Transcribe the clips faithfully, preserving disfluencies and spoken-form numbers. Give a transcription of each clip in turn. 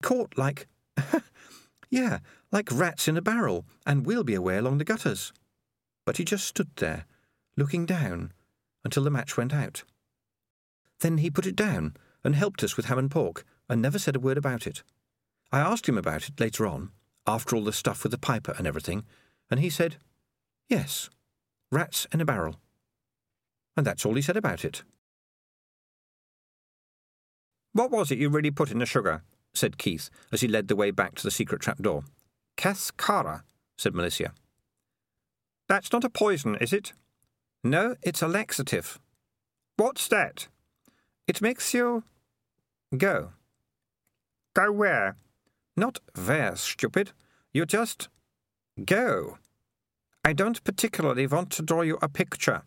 caught like... yeah, like rats in a barrel, and we'll be away along the gutters. But he just stood there, looking down, until the match went out. Then he put it down and helped us with ham and pork, and never said a word about it. I asked him about it later on, after all the stuff with the piper and everything, and he said, yes, rats in a barrel. And that's all he said about it. What was it you really put in the sugar? Said Keith, as he led the way back to the secret trapdoor. Cascara, said Milicia. That's not a poison, is it? No, it's a laxative. What's that? It makes you... go. Go where? Not where, stupid. You just... go. I don't particularly want to draw you a picture.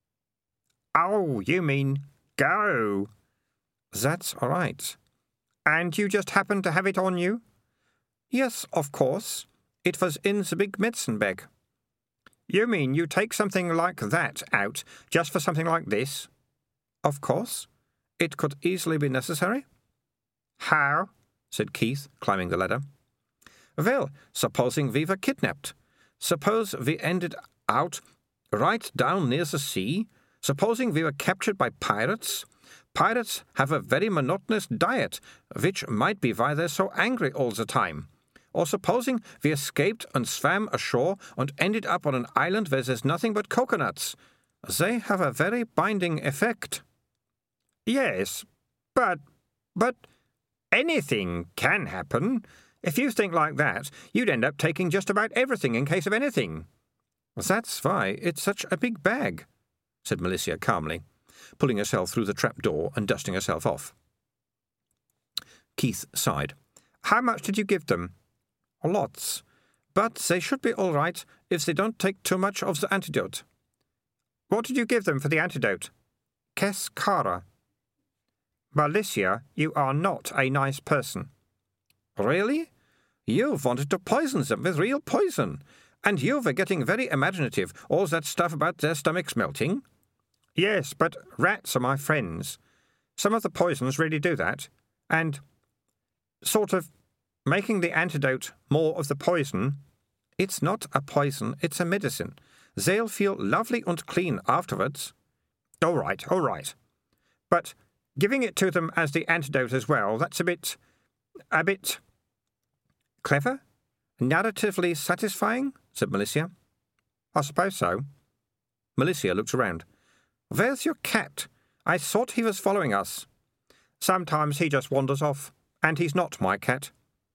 Oh, you mean go. That's all right. And you just happened to have it on you? Yes, of course. It was in the big medicine bag. You mean you take something like that out just for something like this? Of course. It could easily be necessary. How? Said Keith, climbing the ladder. Well, supposing we were kidnapped. Suppose we ended out right down near the sea. Supposing we were captured by pirates. Pirates have a very monotonous diet, which might be why they're so angry all the time. Or supposing we escaped and swam ashore and ended up on an island where there's nothing but coconuts. They have a very binding effect. Yes, but... but anything can happen. If you think like that, you'd end up taking just about everything in case of anything. That's why it's such a big bag, said Milicia calmly, pulling herself through the trap-door and dusting herself off. Keith sighed. How much did you give them? Lots. But they should be all right if they don't take too much of the antidote. What did you give them for the antidote? Cascara. Milicia, you are not a nice person. Really? You wanted to poison them with real poison, and you were getting very imaginative, all that stuff about their stomachs melting. Yes, but rats are my friends. Some of the poisons really do that, and sort of making the antidote more of the poison. It's not a poison, it's a medicine. They'll feel lovely and clean afterwards. All right, all right. But giving it to them as the antidote as well, that's a bit... a bit... clever? Narratively satisfying? Said Milicia. I suppose so. Milicia looked around. Where's your cat? I thought he was following us. Sometimes he just wanders off, and he's not my cat.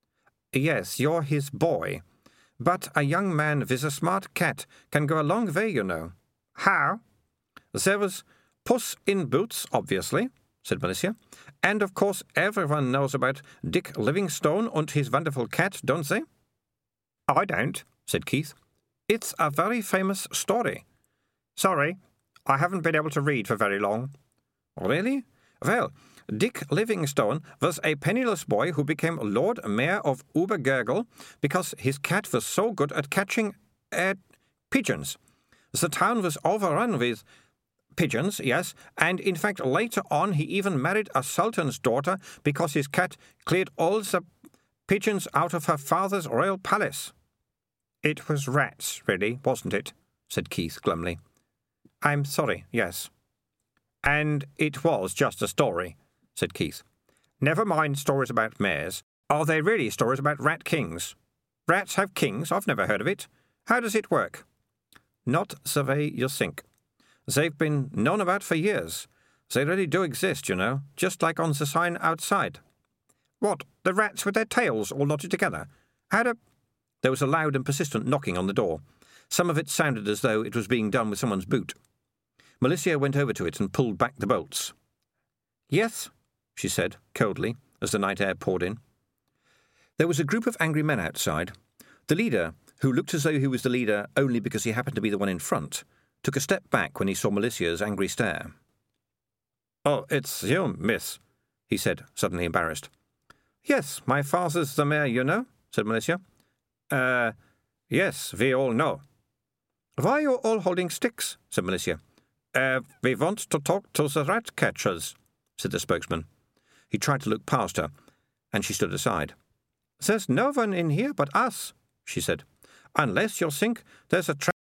Yes, you're his boy. But a young man with a smart cat can go a long way, you know. How? There was Puss in Boots, obviously, said Milicia. And, of course, everyone knows about Dick Livingstone and his wonderful cat, don't they? I don't, said Keith. It's a very famous story. Sorry, I haven't been able to read for very long. Really? Well, Dick Livingstone was a penniless boy who became Lord Mayor of Obergurgl because his cat was so good at catching uh, pigeons. The town was overrun with pigeons, yes, and in fact later on he even married a sultan's daughter because his cat cleared all the pigeons out of her father's royal palace. It was rats, really, wasn't it? Said Keith glumly. I'm sorry, yes. And it was just a story, said Keith. Never mind stories about mayors. Are they really stories about rat kings? Rats have kings? I've never heard of it. How does it work? Not the way you think. They've been known about for years. They really do exist, you know, just like on the sign outside. What, the rats with their tails all knotted together? How do... There was a loud and persistent knocking on the door. Some of it sounded as though it was being done with someone's boot. Milicia went over to it and pulled back the bolts. Yes, she said, coldly, as the night air poured in. There was a group of angry men outside. The leader, who looked as though he was the leader only because he happened to be the one in front, took a step back when he saw Milicia's angry stare. "Oh, it's you, miss," he said, suddenly embarrassed. "Yes, my father's the mayor, you know," said Milicia. Uh, yes, we all know." "Why are you all holding sticks?" said Milicia. Uh, we want to talk to the rat-catchers," said the spokesman. He tried to look past her, and she stood aside. There's no one in here but us, she said. Unless you think there's a trap